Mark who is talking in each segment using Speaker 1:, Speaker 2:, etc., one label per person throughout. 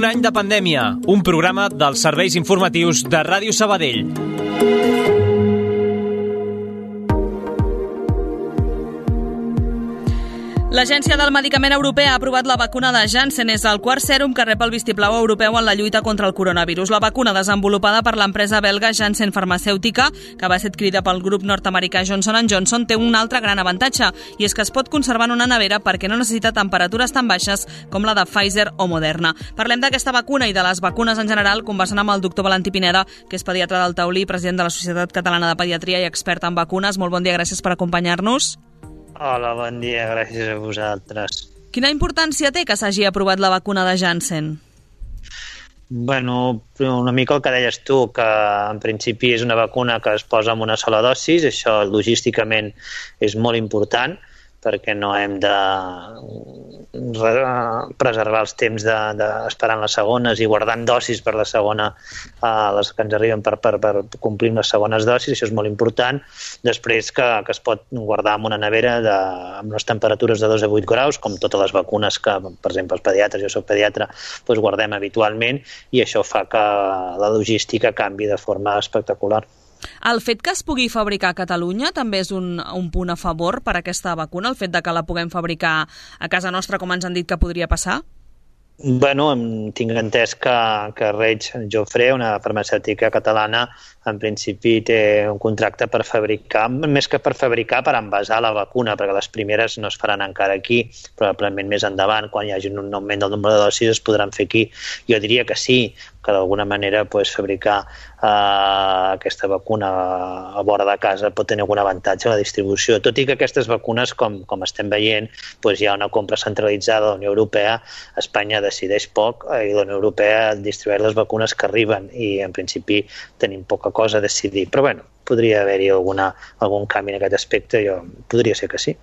Speaker 1: Un any de pandèmia, un programa dels serveis informatius de Ràdio Sabadell.
Speaker 2: L'Agència del Medicament Europea ha aprovat la vacuna de Janssen. És el quart sèrum que rep el vistiplau europeu en la lluita contra el coronavirus. La vacuna, desenvolupada per l'empresa belga Janssen Farmacèutica, que va ser adquirida pel grup nord-americà Johnson & Johnson, té un altre gran avantatge, i és que es pot conservar en una nevera perquè no necessita temperatures tan baixes com la de Pfizer o Moderna. Parlem d'aquesta vacuna i de les vacunes en general conversant amb el doctor Valentí Pineda, que és pediatre del Taulí, president de la Societat Catalana de Pediatria i expert en vacunes. Molt bon dia, gràcies per acompanyar-nos.
Speaker 3: Hola, bon dia, gràcies a vosaltres.
Speaker 2: Quina importància té que s'hagi aprovat la vacuna de Janssen?
Speaker 3: Bueno, una mica el que deies tu, que en principi és una vacuna que es posa en una sola dosis, això logísticament és molt important, perquè no hem de preservar els temps d'esperar les segones i guardant dosis per la segona, les que ens arriben per complir les segones dosis, això és molt important. Després que es pot guardar en una nevera amb les temperatures de 2 a 8 graus, com totes les vacunes que, per exemple, els pediatres, jo soc pediatre, doncs guardem habitualment, i això fa que la logística canvi de forma espectacular.
Speaker 2: El fet que es pugui fabricar a Catalunya també és un punt a favor per a aquesta vacuna, el fet de que la puguem fabricar a casa nostra, com ens han dit que podria passar?
Speaker 3: Bueno, tinc entès que Reig Jofré, una farmacèutica catalana, en principi té un contracte per fabricar, més que per fabricar, per envasar la vacuna, perquè les primeres no es faran encara aquí, probablement més endavant, quan hi hagi un augment del nombre de dosis, es podran fer aquí. Jo diria que sí, que d'alguna manera fabricar aquesta vacuna a vora de casa pot tenir algun avantatge a la distribució, tot i que aquestes vacunes, com estem veient, hi ha una compra centralitzada de la Unió Europea. Espanya decideix poc i la Unió Europea distribueix les vacunes que arriben i en principi tenim poca cosa a decidir, però bueno, podria haver-hi algun canvi en aquest aspecte, podria ser que sí.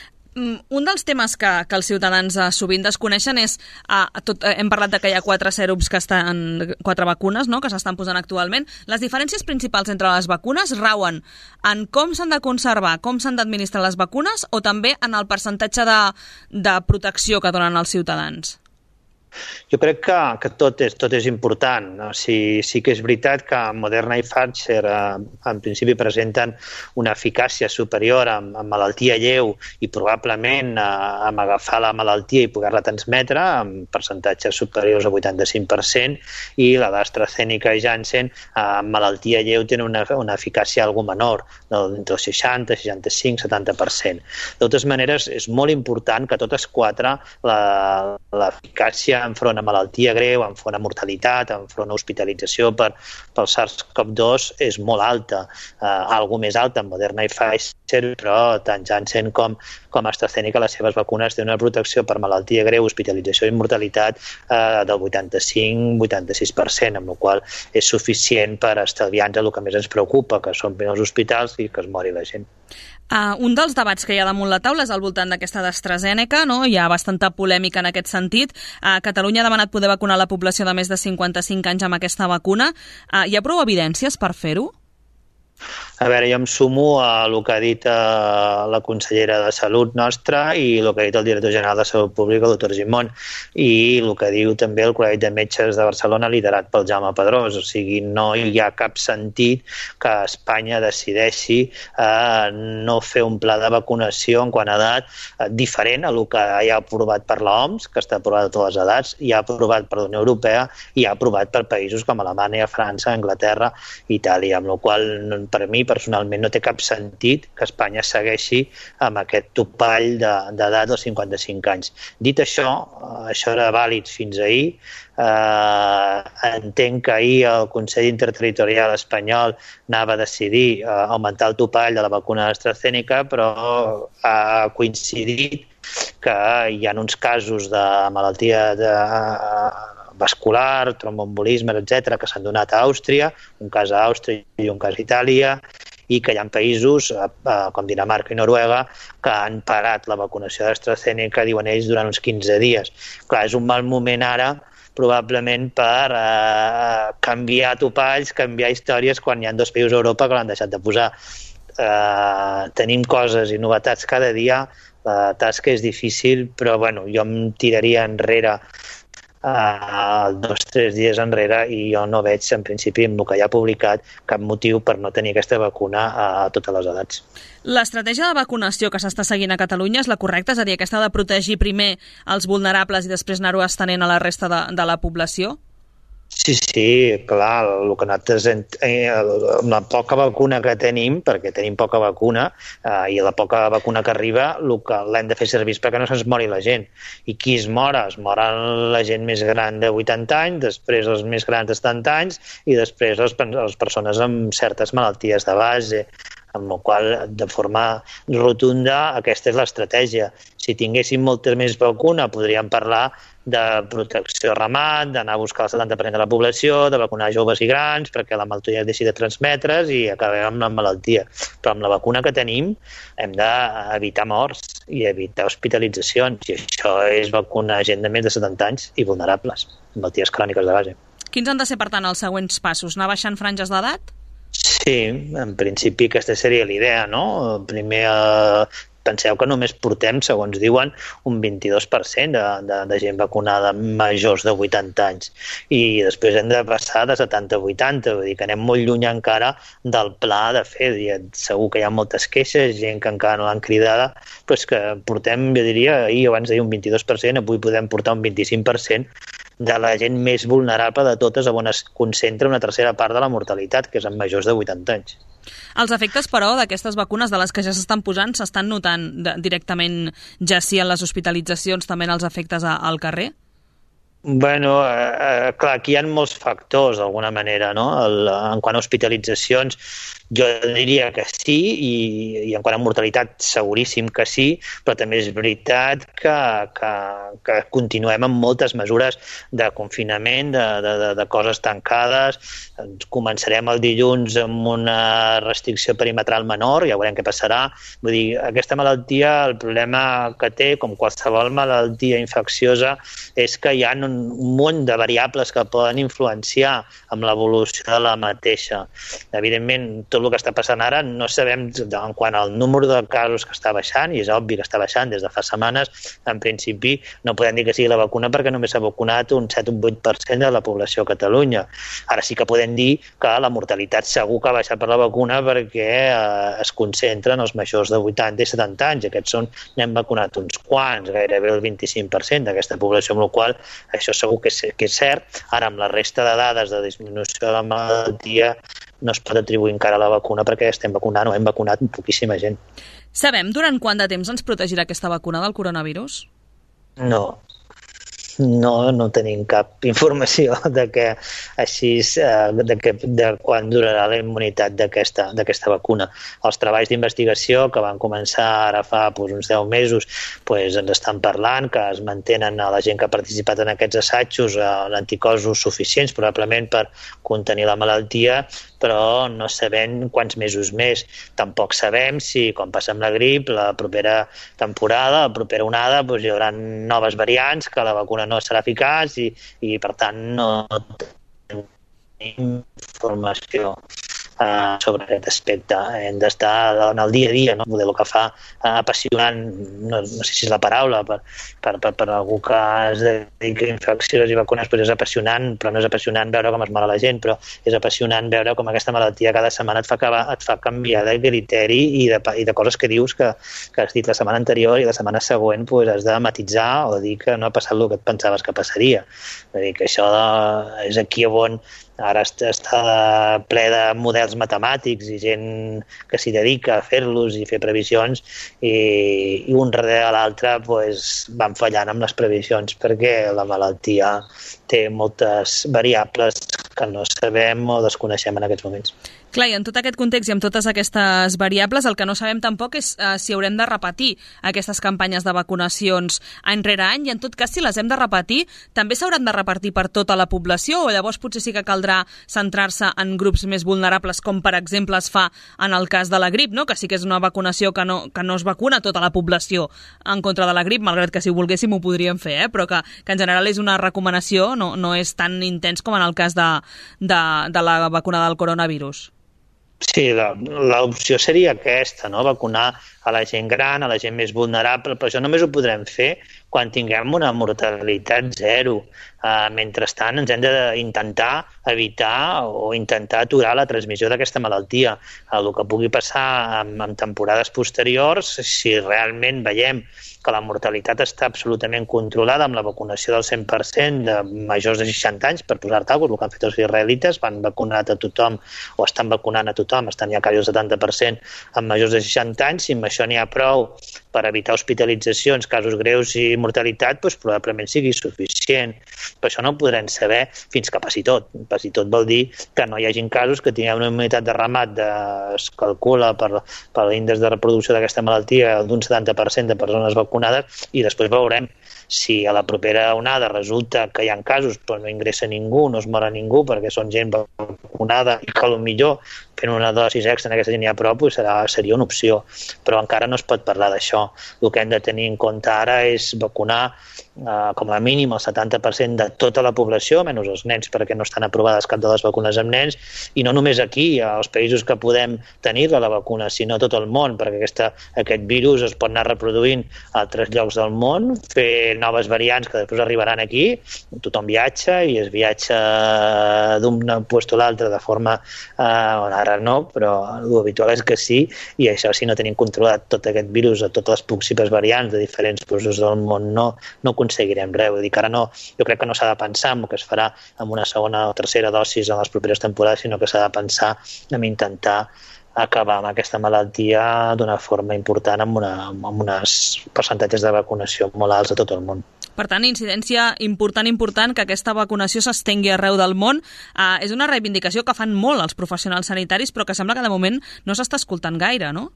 Speaker 2: Un dels temes que els ciutadans sovint desconeixen és, hem parlat que hi ha 4 sèroms quatre vacunes, no?, que s'estan posant actualment. Les diferències principals entre les vacunes rauen en com s'han de conservar, com s'han d'administrar les vacunes, o també en el percentatge de protecció que donen als ciutadans?
Speaker 3: Jo crec que tot és important. Sí que és veritat que Moderna i Pfizer en principi presenten una eficàcia superior amb malaltia lleu i probablement amb agafar la malaltia i poder-la transmetre amb percentatges superiors al 85%, i la d'AstraZeneca i Janssen amb malaltia lleu tenen una eficàcia algo menor, entre el 60, 65, 70%. De totes maneres, és molt important que totes 4 l'eficàcia enfront a malaltia greu, enfront a mortalitat, enfront a hospitalització pel SARS-CoV-2 és molt alta, algo més alta en Moderna i Pfizer, però tant Janssen com AstraZeneca, les seves vacunes tenen una protecció per malaltia greu, hospitalització i mortalitat del 85-86%, amb la qual és suficient per estalviar-nos el que més ens preocupa, que són els hospitals i que es mori la gent.
Speaker 2: Un dels debats que hi ha damunt la taula és al voltant d'aquesta d'AstraZeneca, no? Hi ha bastanta polèmica en aquest sentit. Catalunya ha demanat poder vacunar la població de més de 55 anys amb aquesta vacuna. Hi ha prou evidències per fer-ho?
Speaker 3: A veure, jo em sumo a el que ha dit la consellera de Salut nostra i el que ha dit el director general de Salut Pública, el doctor Gimón, i el que diu també el Col·legi de Metges de Barcelona, liderat pel Jaume Pedrós. O sigui, no hi ha cap sentit que Espanya decideixi no fer un pla de vacunació en quant a edat diferent a el que ja ha aprovat per l'OMS, que està aprovat a totes les edats, i ha aprovat per la Unió Europea i ha aprovat per països com Alemanya, França, Anglaterra i Itàlia, amb la qual per mi personalment no té cap sentit que Espanya segueixi amb aquest topall d'edat dels 55 anys. Dit això, això era vàlid fins ahir. Entenc que ahir el Consell Interterritorial espanyol anava a decidir augmentar el topall de la vacuna d'AstraZeneca, però ha coincidit que hi ha uns casos de malaltia vascular, tromboembolisme, etc., que s'han donat a Àustria, un cas a Àustria i un cas a Itàlia, i que hi ha països, com Dinamarca i Noruega, que han parat la vacunació d'AstraZeneca, diuen ells, durant uns 15 dies. Clar, és un mal moment ara, probablement per canviar topalls, canviar històries, quan hi ha 2 països a Europa que l'han deixat de posar. Tenim coses i novetats cada dia, la tasca és difícil, però bueno, jo em tiraria enrere 2 o 3 dies enrere i jo no veig, en principi, amb el que ja ha publicat, cap motiu per no tenir aquesta vacuna a totes les edats.
Speaker 2: L'estratègia de vacunació que s'està seguint a Catalunya és la correcta? És a dir, aquesta de protegir primer els vulnerables i després anar-ho estenent a la resta de la població?
Speaker 3: Sí, clar, el que nosaltres, amb la poca vacuna que tenim, perquè tenim poca vacuna, i la poca vacuna que arriba, el que l'hem de fer servir és perquè no se'ns mori la gent. I qui es mor? Es moren la gent més gran de 80 anys, després els més grans de 70 anys i després les persones amb certes malalties de base, amb la qual de forma rotunda aquesta és l'estratègia. Si tinguéssim molta més vacuna podríem parlar de protecció ramat, d'anar a buscar el 70% de la població, de vacunar joves i grans perquè la malaltia deixi de transmetre's i acabem amb la malaltia. Però amb la vacuna que tenim hem d'evitar morts i evitar hospitalitzacions i això és vacunar gent de més de 70 anys i vulnerables, malalties cròniques de base.
Speaker 2: Quins han de ser, per tant, els següents passos? Anar baixant franges d'edat?
Speaker 3: Sí, en principi aquesta seria l'idea, no? Primer, penseu que només portem, segons diuen, un 22% de gent vacunada majors de 80 anys i després hem de passar de 70 a 80, vull dir que anem molt lluny encara del pla de fer. Segur que hi ha moltes queixes, gent que encara no l'han cridada, però és que portem, jo diria, abans deia un 22%, avui podem portar un 25% de la gent més vulnerable de totes on es concentra una tercera part de la mortalitat, que és en majors de 80 anys.
Speaker 2: Els efectes, però, d'aquestes vacunes, de les que ja s'estan posant, s'estan notant directament ja sí en les hospitalitzacions, també en els efectes al carrer?
Speaker 3: Bueno, clar, aquí hi ha molts factors, d'alguna manera, no? En quant a hospitalitzacions, jo diria que sí, i en quant a mortalitat, seguríssim que sí, però també és veritat que continuem amb moltes mesures de confinament, de coses tancades. Començarem el dilluns amb una restricció perimetral menor, ja veurem què passarà. Vull dir, aquesta malaltia, el problema que té, com qualsevol malaltia infecciosa, és que hi ha un munt de variables que poden influenciar amb l'evolució de la mateixa. Evidentment, tot el que està passant ara no sabem en quant al número de casos que està baixant, i és obvi que està baixant des de fa setmanes. En principi no podem dir que sigui la vacuna perquè només s'ha vacunat un 7 o un 8% de la població a Catalunya. Ara sí que podem dir que la mortalitat segur que ha baixat per la vacuna perquè es concentren els majors de 80 i 70 anys. Aquests n'hem vacunat uns quants, gairebé el 25% d'aquesta població, amb la qual això segur que és cert. Ara, amb la resta de dades de disminució de la malaltia, no es pot atribuir encara a la vacuna perquè estem vacunant o hem vacunat poquíssima gent.
Speaker 2: Sabem durant quant de temps ens protegirà aquesta vacuna del coronavirus?
Speaker 3: No tenim cap informació de quan durarà la immunitat d'aquesta vacuna. Els treballs d'investigació que van començar ara fa uns 10 mesos ens estan parlant que es mantenen a la gent que ha participat en aquests assajos anticossos suficients probablement per contenir la malaltia, però no sabem quants mesos més. Tampoc sabem si, com passa amb la grip, la propera temporada, la propera onada, hi haurà noves variants, que la vacuna no serà eficaç i per tant, no tenim informació sobre aquest aspecte. Hem d'estar en el dia a dia, no? El que fa apassionant, no sé si és la paraula, per algú que es dedica a infeccions i vacunes, és apassionant, però no és apassionant veure com es mor la gent, però és apassionant veure com aquesta malaltia cada setmana et fa canviar de criteri i de coses que dius que has dit la setmana anterior i la setmana següent has de matitzar o dir que no ha passat el que et pensaves que passaria. Vull dir que això és aquí on ara està ple de models matemàtics i gent que s'hi dedica a fer-los i fer previsions i un darrere l'altre van fallant amb les previsions perquè la malaltia té moltes variables que no sabem o desconeixem en aquests moments.
Speaker 2: Clar, i en tot aquest context i amb totes aquestes variables, el que no sabem tampoc és si haurem de repetir aquestes campanyes de vacunacions any rere any, i en tot cas, si les hem de repetir, també s'hauran de repartir per tota la població, o llavors potser sí que caldrà centrar-se en grups més vulnerables, com per exemple es fa en el cas de la grip, no? Que sí que és una vacunació que no es vacuna tota la població en contra de la grip, malgrat que si ho volguéssim ho podríem fer, però que en general és una recomanació, no és tan intens com en el cas de la vacuna del coronavirus.
Speaker 3: Sí, l'opció seria aquesta, no? Vacunar a la gent gran, a la gent més vulnerable, però això només ho podrem fer quan tinguem una mortalitat zero. Mentrestant, ens hem d'intentar evitar o intentar aturar la transmissió d'aquesta malaltia. El que pugui passar en temporades posteriors, si realment veiem que la mortalitat està absolutament controlada amb la vacunació del 100% de majors de 60 anys, per posar-te alguna cosa, el que han fet els israelites, van vacunar a tothom, o estan vacunant a tothom, estan ja quasi el 70% amb majors de 60 anys, si amb això n'hi ha prou per evitar hospitalitzacions, casos greus i mortalitat, doncs probablement sigui suficient. Per això no ho podrem saber fins que passi tot. Passi tot vol dir que no hi hagin casos que tinguem una immunitat de ramat, es calcula per l'índex de reproducció d'aquesta malaltia d'un 70% de persones vacunades, i després veurem si a la propera onada resulta que hi ha casos però no ingressa ningú, no es mor ningú perquè són gent vacunada i que potser fent una dosis extra en aquesta línia prop seria una opció, però encara no es pot parlar d'això. El que hem de tenir en compte ara és vacunar com a mínim el 70% de tota la població, menys els nens, perquè no estan aprovades cap de les vacunes amb nens, i no només aquí, als països que podem tenir-la la vacuna, sinó a tot el món, perquè aquest virus es pot anar reproduint a altres llocs del món, fer noves variants que després arribaran aquí, tothom viatja i es viatja d'un lloc a l'altre de forma, ara no, però l'habitual és que sí, i això si no tenim controlat tot aquest virus a totes les possibles variants de diferents països del món no aconseguirem res. Vull dir que ara no, jo crec que no s'ha de pensar en el que es farà amb una segona o tercera dosis en les properes temporades, sinó que s'ha de pensar en intentar acabar amb aquesta malaltia d'una forma important amb uns percentatges de vacunació molt alts a tot el món.
Speaker 2: Per tant, incidència important que aquesta vacunació s'estengui arreu del món. És una reivindicació que fan molt els professionals sanitaris, però que sembla que de moment no s'està escoltant gaire, no?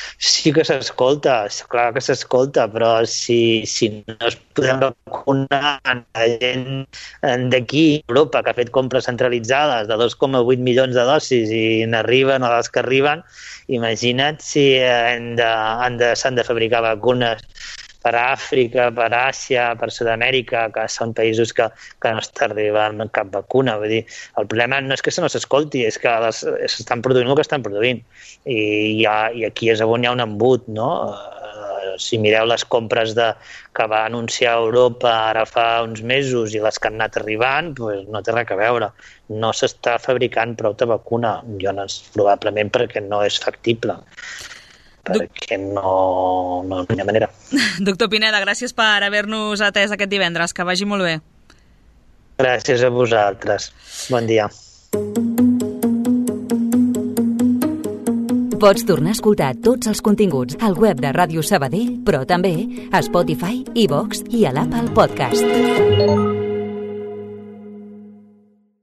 Speaker 3: Sí que s'escolta, clar que s'escolta, però si no es podem vacunar a gent d'aquí, Europa, que ha fet compres centralitzades de 2,8 milions de dosis i n'arriben a les que arriben, imagina't si s'han de fabricar vacunes per Àfrica, per Àsia, per Sud-amèrica, que són països que no està arribant cap vacuna. Vull dir, el problema no és que no s'escolti, és que s'estan produint el que estan produint. I aquí és on hi ha un embut, no? Si mireu les compres que va anunciar Europa ara fa uns mesos i les que han anat arribant, doncs no té res a veure. No s'està fabricant prou de vacuna, probablement perquè no és factible. Perquè no hi ha manera.
Speaker 2: Doctor Pineda, gràcies per haver-nos atès aquest divendres. Que vagi molt bé.
Speaker 3: Gràcies a vosaltres. Bon dia.
Speaker 4: Pots tornar a escoltar tots els continguts al web de Ràdio Sabadell, però també a Spotify, iVoox i a l'Apple Podcast.